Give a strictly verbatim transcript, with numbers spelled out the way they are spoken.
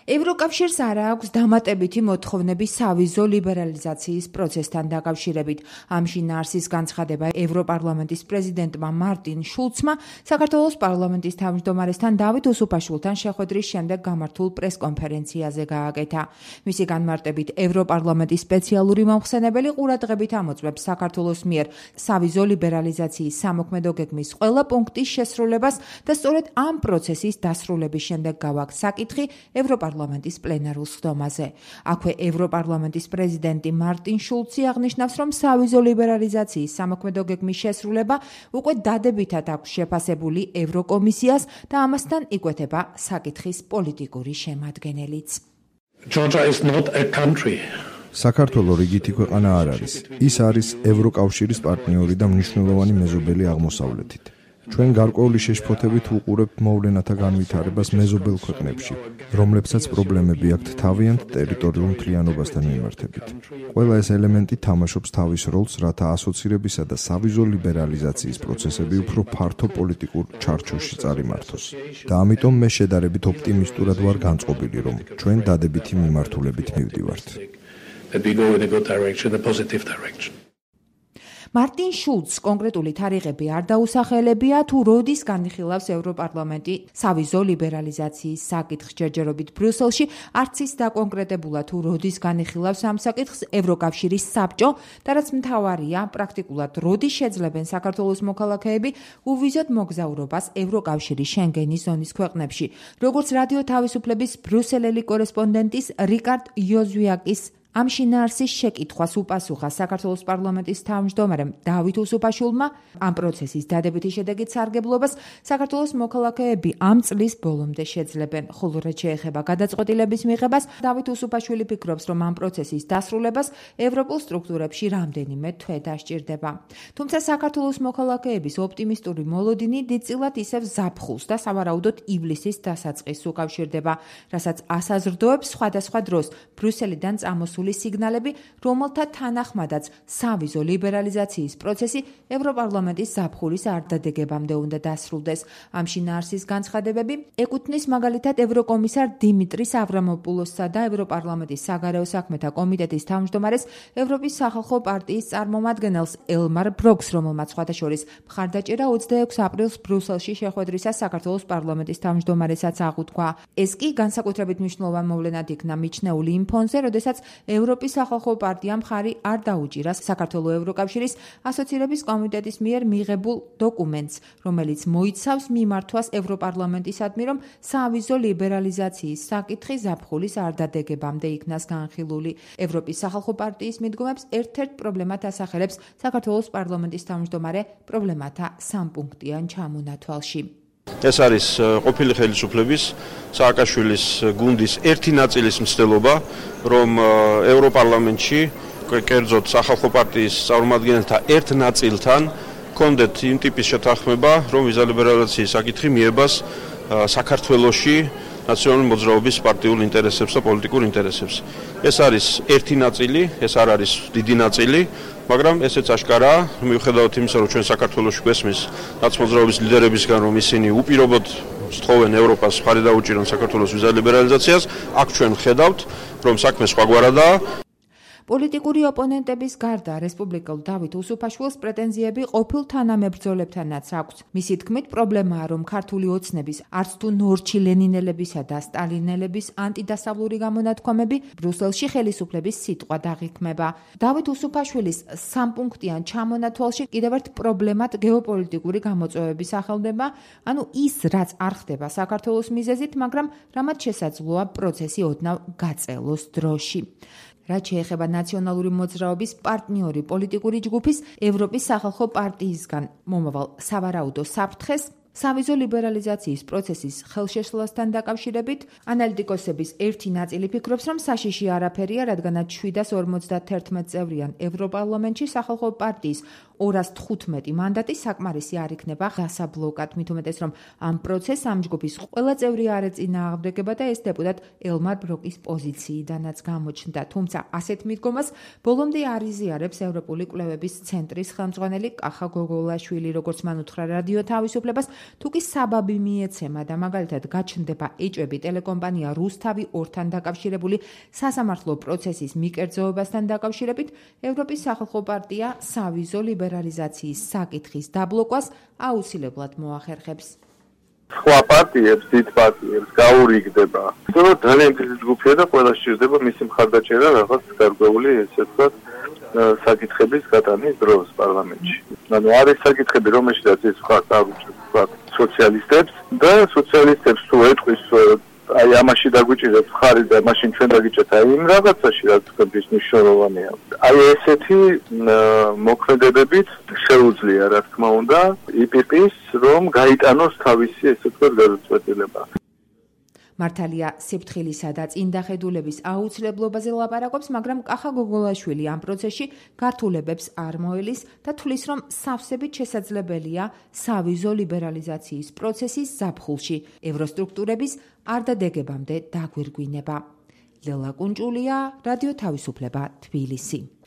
ევროკავშირს არ აქვს დამატებითი მოთხოვნები სავიზო ლიბერალიზაციის პროცესთან დაკავშირებით. ამ შინაარსის განცხადება ევროპარლამენტის პრეზიდენტმა მარტინ შულცმა საქართველოს პარლამენტის თავმჯდომარესთან დავით უსუფაშვილთან შეხვედრის შემდეგ გამართულ პრესკონფერენციაზე გააკეთა. მისი განმარტებით, ევროპარლამენტის სპეციალური მომხსენებელი ყურადღებით ამოწმებს საქართველოს მიერ სავიზო ლიბერალიზაციის სამოქმედო გეგმის ყველა პუნქტის შესრულებას და სწორედ ამ პროცესის დასრულების შემდეგ გავაქვს საკითხი ევროპარლამენტის პლენარულ სხდომაზე. აქვე ევროპარლამენტის პრეზიდენტი მარტინ შულცი აღნიშნავს, რომ სავიზო ლიბერალიზაციის სამოქმედო გეგმის შესრულება უკვე დადებითად აქვს შეფასებული ევროკომისიას და ამასთან იკვეთება საკითხის პოლიტიკური შემადგენელიც. Georgia is not a country. საქართველო რიგითი ქვეყანა არ არის. ის არის ევროკავშირის პარტნიორი და მნიშვნელოვანი მეზობელი აღმოსავლეთით. ჩვენ გარკვეული შეშფოთებით უყურებთ მოვლენათა განვითარებას მეზობელ ქვეყნებში, რომლებსაც პრობლემები აქვთ თავიანთ ტერიტორიულ მთლიანობასთან მიმართებით. ყველა ეს ელემენტი თამაშობს თავის როლს, რათა ასოცირებისა და სავიზო ლიბერალიზაციის პროცესები უფრო ფართო პოლიტიკურ ჩარჩოში წარიმართოს. და ამიტომ მე შედარებით ოპტიმისტურად ვარ განწყობილი, რომ ჩვენ დადებითი მიმართულებით მივდივართ. That we go in a good direction, a positive direction. მარტინ შულცს კონკრეტული თარიღები არ დაუსახელებია, თუ როდის განიხილავს ევროპარლამენტი სავიზო ლიბერალიზაციის საკითხს. ჯერჯერობით ბრიუსელში არც ის დაკონკრეტებულა, თუ როდის განიხილავს ამ საკითხს ევროკავშირის საბჭო და რაც მთავარია, პრაქტიკულად როდის შეძლებენ საქართველოს მოქალაქეები უვიზოდ მოგზაურობას ევროკავშირის შენგენის ზონის ქვეყნებში. როგორც რადიო თავისუფლების ბრიუსელელი კორესპონდენტის რიკარდ იოზვიაკის ამ შინაარსის შეკითხვას უპასუხა საქართველოს პარლამენტის თავმჯდომარემ დავით უსუფაშვილმა. ამ პროცესის დადებითი შედეგით სარგებლობას საქართველოს მოქალაქეები ამ წლის ბოლომდე შეძლებენ. ხოლო რაც შეეხება გადაწყვეტილების მიღებას, დავით უსუფაშვილი ფიქრობს, რომ ამ პროცესის დასრულებას ევროპულ სტრუქტურებში რამდენიმე თვე დასჭირდება. თუმცა საქართველოს მოქალაქეების ოპტიმისტური მოლოდინი დიდწილად ისევ ზაფხულს და სავარაუდოდ ივლისის დასაწყისს უკავშირდება, რასაც ასაზრდოებს სხვადასხვა დროს ბრიუსელიდან წამოსული სიგნალები, რომელთა თანახმადაც სავიზო ლიბერალიზაციის პროცესი ევროპარლამენტის ზაფხულის არდადეგებამდე უნდა დასრულდეს. ამ შინაარსის განცხადებები ეკუთვნის მაგალითად ევროკომისარ დიმიტრის ავრამოპულოსსა და ევროპარლამენტის საგარეო საქმეთა კომიტეტის თავმჯდომარეს ევროპის სახალხო პარტიის წარმომადგენელს ელმარ ბროკს, რომელმაც სხვადასხვა მხარდაჭერა ოცდაექვსი აპრილს ბრიუსელში შეხვედრისას საქართველოს პარლამენტის თავმჯდომარესაც აღუთქვა. ეს კი განსაკუთრებით მნიშვნელოვანი მოვლენად იქნა მიჩნეული იმ ფონზე, როდესაც ევროპის სახალხო პარტიამ მხარი არ დაუჭირა საქართველოს ევროკავშირის ასოცირების კომიტეტის მიერ მიღებულ დოკუმენტს, რომელიც მოიცავს მიმართვას ევროპარლამენტისადმი, რომ სავიზო ლიბერალიზაციის საკითხი ზაფხულის არდადეგებამდე იქნას განხილული. ევროპის სახალხო პარტიის მიდგომებს ერთ-ერთ პრობლემად ასახელებს საქართველოს პარლამენტის თავმჯდომარე პრობლემათა სამპუნქტიან ჩამონათვალში. ეს არის ყოფილი ხელისუფლების სააკაშვილის გუნდის ერთი ნაწილის მცდელობა, რომ ევროპარლამენტში კერძოდ სახალხო პარტიის წარმომადგენელთა ერთ ნაწილთან კონდეთ იმ ტიპის შეთანხმება, რომ ვიზა ლიბერალიზაციის საკითხი მიებას საქართველოში ნაციონალური მოძრაობის პარტიულ ინტერესებს და პოლიტიკურ ინტერესებს. ეს არის ერთი ნაწილი, ეს არ არის დიდი ნაწილი, მაგრამ ესეც აშკარაა, მიუხედავად იმისა, რომ ჩვენ საქართველოში გვესმის ნაცმოძრაობის ლიდერებისგან, რომ ისინი უპირობოდ სთხოვენ ევროპას მხარი დაუჭირონ საქართველოს ვიზა ლიბერალიზაციას, აქ ჩვენ ხედავთ, რომ საქმე სხვაგვარადაა. პოლიტიკური ოპონენტების გარდა რესპუბლიკელ დავით უსუფაშვილს პრეტენზიები ყოფილ თანამებრძოლებთანაც აქვს. მისი თქმით, პრობლემაა, რომ ქართული ოცნების არც თუ ნორჩი ლენინელებისა და სტალინელების ანტიდასავლური გამონათქვამები ბრიუსელში ხელისუფლების სიტყვა დაღიქმება. დავით უსუფაშვილის სამპუნქტიან ჩამონათვალში კიდევ ერთ პრობლემად გეოპოლიტიკური გამოწვევები სახელდება, ანუ ის, რაც არ ხდება საქართველოს მიზეზით, მაგრამ რამაც შესაძლოა პროცესი ოდნავ გაწელოს დროში. რაც შეეხება ნაციონალური მოძრაობის პარტნიორი პოლიტიკური ჯგუფის ევროპის სახალხო პარტიისგან მომავალ სავარაუდო საფრთხეს, სავიზო ლიბერალიზაციის პროცესის ხელშეშლასთან დაკავშირებით ანალიტიკოსების ერთი ნაწილი ფიქრობს, რომ საშიში არაფერია, რადგანაც შვიდას ორმოცდათერთმეტ წევრიან ევროპარლამენტში სახალხო პარტიის ორას თხუთმეტი მანდატი საკმარისი არ იქნება გასაბლოკად, მით უმეტეს, რომ ამ პროცესს ამ ჯგუფის ყველა წევრი არ ეწინააღმდეგება და ეს დეპუტატ ელმარ ბროკის პოზიციიდანაც გამოჩნდა. თუმცა ასეთ მიდგომას ბოლომდე არ იზიარებს ევროპული კვლევების ცენტრის ხელმძღვანელი კახა გოგოლაშვილი, როგორც მან უთხრა რადიო თავისუფლებას, თუ კი საბაბი მიეცემა და მაგალითად გაჩნდება ეჭვები ტელეკომპანია რუსთავი ორთან დაკავშირებული სასამართლო პროცესის მიკერძოებასთან დაკავშირებით, ევროპის სახალხო პარტია სავიზო ლიბერალიზაციის საკითხის დაბლოკვას აუცილებლად მოახერხებს. სხვა პარტიებს, დიდ პარტიებს გაურიგდება. თუმცა ძალიან დიდი ჯგუფია და ყველა სჭირდება მისი მხარდაჭერა რაღაც გარკვეული ესე ვთქვათ საკითხების გატანის დროს პარლამენტში. ანუ არის საკითხები, რომელშიც ის ხარ წარუჭრებს სოციალისტებს და სოციალისტებს თუ ეტყვის აი ამაში დაგვიჭირეთ ხარი და მაშინ ჩვენ დაგიჭერთ აი იმ რაღაცაში, რაც თქვენთვის მნიშვნელოვანია. აი ესეთი მოქმედებებით შეუძლია, რა თქმა უნდა, ი პი პი-ს რომ გაიტანოს თავისი ესე ვთქვათ გადაწყვეტილება. მართალია სიფრთხილისა და წინდახედულების აუცილებლობაზე ლაპარაკობს, მაგრამ კახა გოგოლაშვილი ამ პროცესში გართულებებს არ მოელის და თვლის, რომ სავსებით შესაძლებელია სავიზო ლიბერალიზაციის პროცესის ზაფხულში ევროსტრუქტურების არდადეგებამდე დაგვირგვინება. ლელა კუნჭულია, რადიო თავისუფლება, თბილისი.